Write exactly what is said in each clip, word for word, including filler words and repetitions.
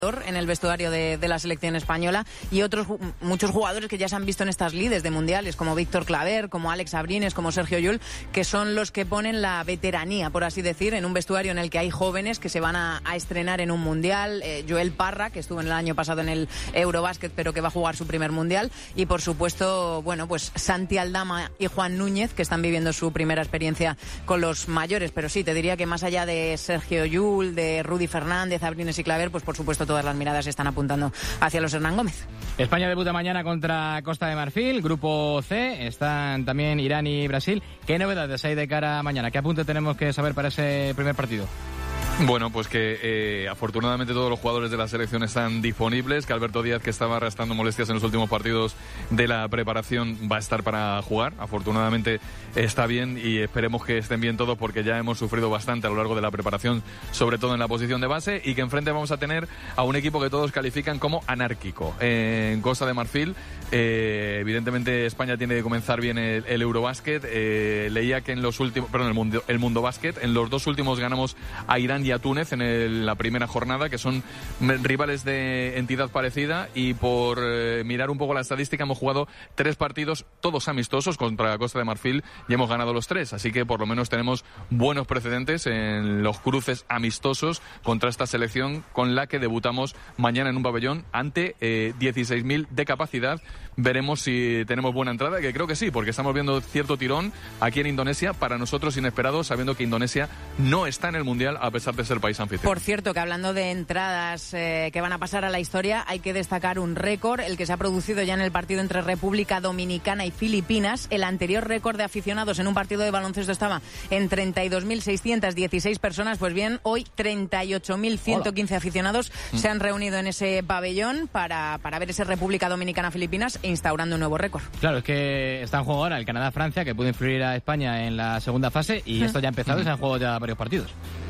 en el vestuario de, de la selección española, y otros muchos jugadores que ya se han visto en estas lides de mundiales, como Víctor Claver, como Alex Abrines, como Sergio Llull, que son los que ponen la veteranía, por así decir, en un vestuario en el que hay jóvenes que se van a, a estrenar en un mundial. eh, Joel Parra, que estuvo en el año pasado en el Eurobásquet, pero que va a jugar su primer mundial, y por supuesto, bueno, pues Santi Aldama y Juan Núñez, que están viviendo su primera experiencia con los mayores. Pero sí, te diría que más allá de Sergio Llull, de Rudy Fernández, Abrines y Claver, pues por supuesto todas las miradas están apuntando hacia los Hernán Gómez. España debuta mañana contra Costa de Marfil, grupo C, están también Irán y Brasil. ¿Qué novedades hay de cara a mañana? ¿Qué apunte tenemos que saber para ese primer partido? Bueno, pues que eh, afortunadamente todos los jugadores de la selección están disponibles, que Alberto Díaz, que estaba arrastrando molestias en los últimos partidos de la preparación, va a estar para jugar. Afortunadamente está bien y esperemos que estén bien todos, porque ya hemos sufrido bastante a lo largo de la preparación, sobre todo en la posición de base, y que enfrente vamos a tener a un equipo que todos califican como anárquico. Eh, en Costa de Marfil, eh, evidentemente España tiene que comenzar bien el, el Eurobásquet. Eh, leía que en los últimos, perdón, el Mundo, el Mundo Básquet, en los dos últimos ganamos a Irán y a Túnez en el, la primera jornada, que son rivales de entidad parecida, y por eh, mirar un poco la estadística hemos jugado tres partidos, todos amistosos, contra Costa de Marfil, y hemos ganado los tres, así que por lo menos tenemos buenos precedentes en los cruces amistosos contra esta selección, con la que debutamos mañana en un pabellón ante eh, dieciséis mil de capacidad. Veremos si tenemos buena entrada, que creo que sí, porque estamos viendo cierto tirón aquí en Indonesia, para nosotros inesperado, sabiendo que Indonesia no está en el Mundial a pesar de ser país anfitrión. Por cierto, que hablando de entradas eh, que van a pasar a la historia, hay que destacar un récord, el que se ha producido ya en el partido entre República Dominicana y Filipinas. El anterior récord de aficionados en un partido de baloncesto estaba en treinta y dos mil seiscientas dieciséis personas. Pues bien, hoy treinta y ocho mil ciento quince aficionados mm. se han reunido en ese pabellón para, para ver ese República Dominicana-Filipinas, instaurando un nuevo récord. Claro, es que está en juego ahora el Canadá-Francia, que puede influir a España en la segunda fase, y mm. esto ya ha empezado mm. y se han jugado ya varios partidos.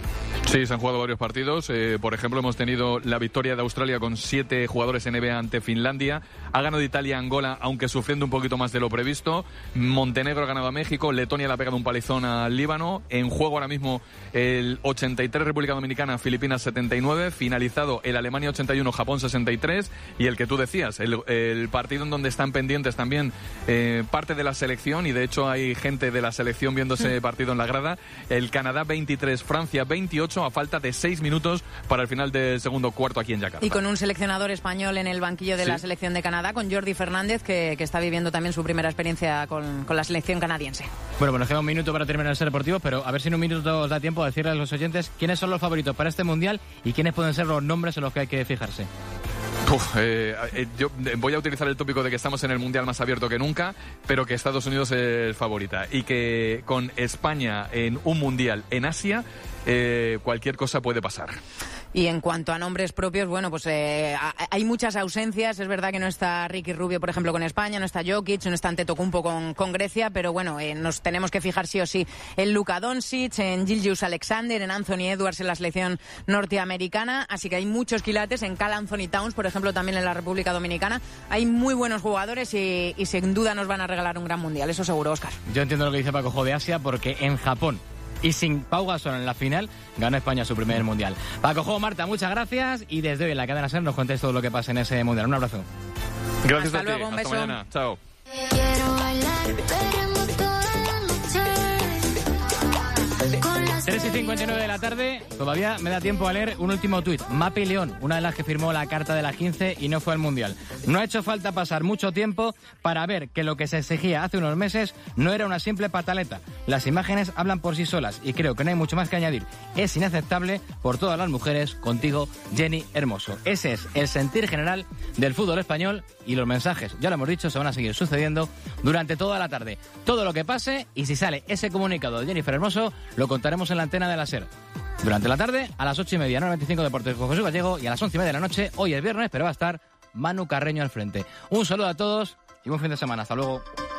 Sí, se han jugado varios partidos. Eh, por ejemplo, hemos tenido la victoria de Australia con siete jugadores N B A ante Finlandia. Ha ganado Italia a Angola, aunque sufriendo un poquito más de lo previsto. Montenegro ha ganado a México. Letonia le ha pegado un palizón al Líbano. En juego ahora mismo el ochenta y tres República Dominicana, Filipinas setenta y nueve. Finalizado el Alemania ochenta y uno, Japón sesenta y tres. Y el que tú decías, el, el partido en donde están pendientes también eh, parte de la selección, y de hecho hay gente de la selección viendo ese partido en la grada. El Canadá veintitrés, Francia veintiocho, a falta de seis minutos para el final del segundo cuarto aquí en Yakarta. Y con un seleccionador español en el banquillo de sí. la selección de Canadá, con Jordi Fernández, que, que está viviendo también su primera experiencia con, con la selección canadiense. Bueno, pues nos queda un minuto para terminar el ser deportivo, pero a ver si en un minuto os da tiempo a decirle a los oyentes quiénes son los favoritos para este Mundial y quiénes pueden ser los nombres en los que hay que fijarse. Uf, eh, eh, yo voy a utilizar el tópico de que estamos en el Mundial más abierto que nunca, pero que Estados Unidos es favorita, y que con España en un Mundial en Asia, eh, cualquier cosa puede pasar. Y en cuanto a nombres propios, bueno, pues eh, hay muchas ausencias. Es verdad que no está Ricky Rubio, por ejemplo, con España, no está Jokic, no está Antetokounmpo con, con Grecia, pero bueno, eh, nos tenemos que fijar sí o sí en Luka Doncic, en Gilgeous Alexander, en Anthony Edwards en la selección norteamericana. Así que hay muchos quilates, en Karl Anthony Towns, por ejemplo, también en la República Dominicana. Hay muy buenos jugadores y, y sin duda nos van a regalar un gran mundial, eso seguro, Óscar. Yo entiendo lo que dice Paco Jo de Asia, porque en Japón y sin Pau Gasol en la final, ganó España su primer mundial. Paco Jo, Marta, muchas gracias, y desde hoy en la cadena SER nos contéis todo lo que pasa en ese mundial. Un abrazo. Gracias. Hasta a ti. Luego, un Hasta beso. Mañana. Chao. tres y cincuenta y nueve de la tarde, todavía me da tiempo a leer un último tuit. Mapi León, una de las que firmó la carta de la quince y no fue al Mundial. No ha hecho falta pasar mucho tiempo para ver que lo que se exigía hace unos meses no era una simple pataleta. Las imágenes hablan por sí solas y creo que no hay mucho más que añadir. Es inaceptable por todas las mujeres, contigo, Jenny Hermoso. Ese es el sentir general del fútbol español, y los mensajes, ya lo hemos dicho, se van a seguir sucediendo durante toda la tarde. Todo lo que pase, y si sale ese comunicado de Jennifer Hermoso, lo contaremos en la antena de la SER. Durante la tarde, a las ocho y media, noventa y cinco Deportes con José Gallego, y a las once y media de la noche, hoy es viernes, pero va a estar Manu Carreño al frente. Un saludo a todos y buen fin de semana. Hasta luego.